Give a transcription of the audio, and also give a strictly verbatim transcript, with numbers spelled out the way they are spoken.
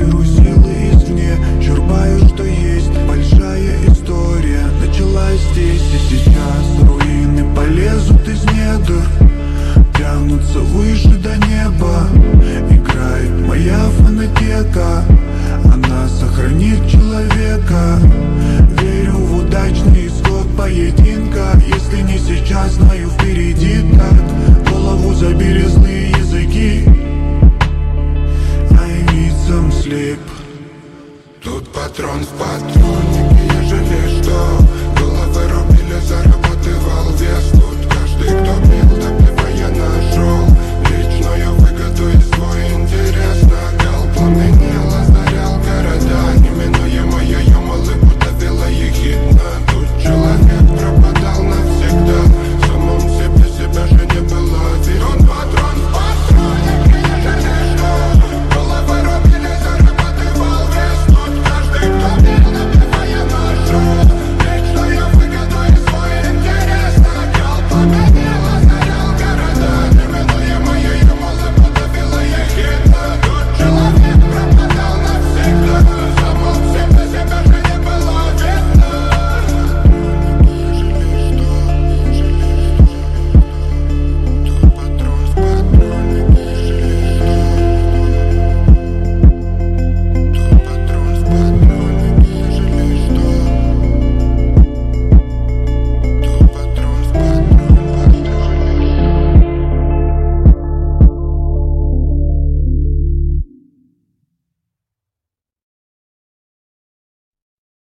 беру силы извне, черпаю, что есть. Большая история началась здесь и сейчас. Руины полезут из недр, тянутся выше до неба. Играет моя фонотека, она сохранит человека. Верю в удачный исход поединка. Если не сейчас, знаю, впереди так. Голову забили злые языки. I need some sleep. Тут патрон в патрон.